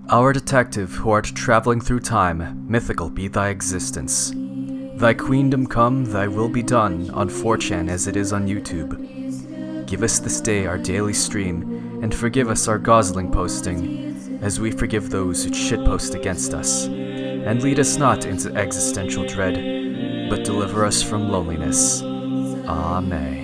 Our detective, who art travelling through time, mythical be thy existence. Thy queendom come, thy will be done, on 4chan as it is on YouTube. Give us this day our daily stream, and forgive us our gosling posting, as we forgive those who shitpost against us. And lead us not into existential dread, but deliver us from loneliness. Amen.